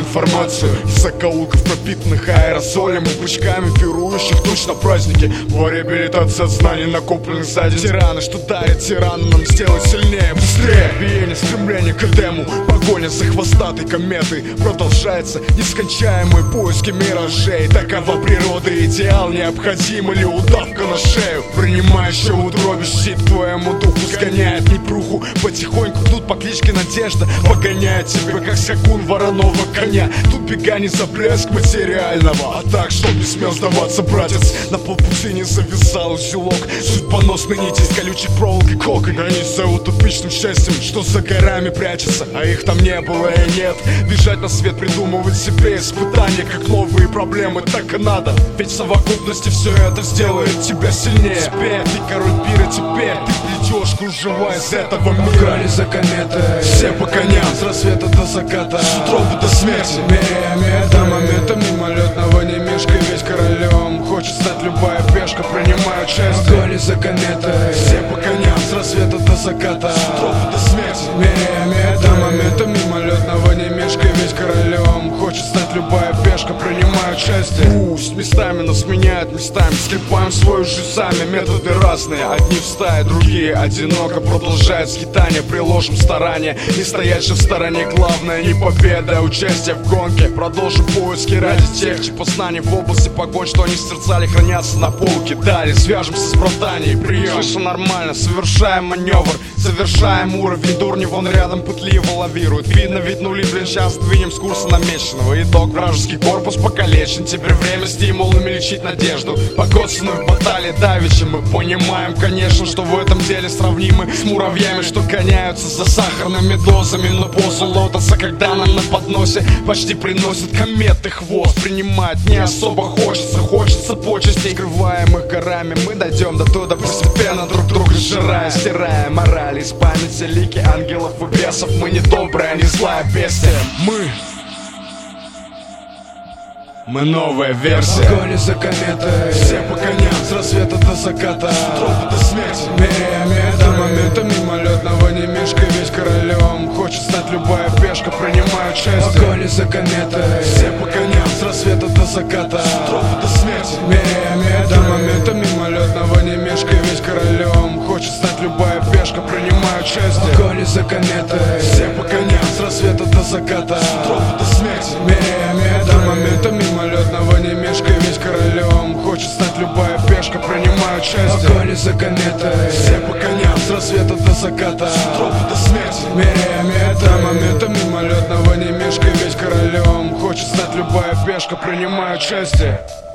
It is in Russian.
информацию из закоулков, пропитанных аэрозолем и пучками пирующих точно праздники. По реабилитации от знаний, накопленных сзади. Тираны, что дарят тирану нам сделать сильнее, быстрее. Биение, стремление к этому, погоня за хвостатой кометой. Продолжается нескончаемые поиски миражей. Такова природа, идеал необходим или удавка на шею. Принимающая утробе щит твоему духу сгоняет непруху. Потихоньку тут по кличке Надежда погоняет тебя, как скакун вороного коня. Тут бега не за блеск материального, а так, чтоб не смел сдаваться, братец. На полпути не завязал узелок судьбоносной нити из колючей проволоки коконь. Они за утопичным счастьем, что за горами прячется, а их там не было и нет. Бежать на свет, придумывать себе испытания, как новые проблемы, так и надо. Ведь в совокупности все это сделает тебя сильнее. Теперь ты король пира, теперь ты плетешь, кружева из этого мира. Грали за кометой, все по коням, с рассвета до заката, с утробы до смерти. Меряя до момента мимолетного, не мешкай, весь королем. Хочет стать любая пешка, принимая участие. Грали за кометой, все по коням, с рассвета до заката, с утробы до смерти. Меряя до момента мимолетного, не мешкай, весь королем. Хочет стать любая пешка, принимая участие. Пусть местами нас меняют, местами скрипаем свою жизнь сами. Методы разные, одни в стае, другие одиноко. Продолжают скитания, приложим старания. Не стоять же в стороне, главное не победа, а участие в гонке. Продолжим поиски ради тех, чьи познаний в области погонь, что они созерцали, хранятся на полке. Далее свяжемся с братанией, прием. Все нормально, совершаем маневр, завершаем уровень. Дурни вон рядом пытливо лавирует. Видно, ведь нули, блин, сейчас двинем с курса намеченного. Итог: вражеский корпус покалечен. Теперь время стимулами лечить надежду. Покоцанную в баталии давичи. Мы понимаем, конечно, что в этом деле сравнимы с муравьями, что гоняются за сахарными дозами. Но позу лотоса, когда нам на подносе почти приносят кометы хвост. Принимать не особо хочется почестей, скрываемых горами. Мы дойдем до туда постепенно, друг друга сжирая, стирая мораль из памяти, лики ангелов и бесов. Мы не добрые, а не злая бестия. Мы новая версия. Гони за кометой, все по коням, с рассвета до заката, с утробы до смерти. Меряя до момента мимолетного, не мешкай, весь королем. Хочет стать любая пешка, принимая участие. Гони за кометой, все по коням, с рассвета до заката, с утробы до смерти. Меряя до момента мимолетного, не мешкай, весь королем. Хочет стать любая пешка, принимая участие. Гони за кометой, все по коням, с рассвета до заката, с утробы до смерти. Меряя до момента мимолетного, не мешкай, весь королем. Хочет стать любая пешка, принимая участие. Гони за кометой, все по коням, с рассвета до заката, с утробы до смерти. Меряя до момента мимолетного, не мешкай, весь королем. Хочет стать любая пешка, принимая участие.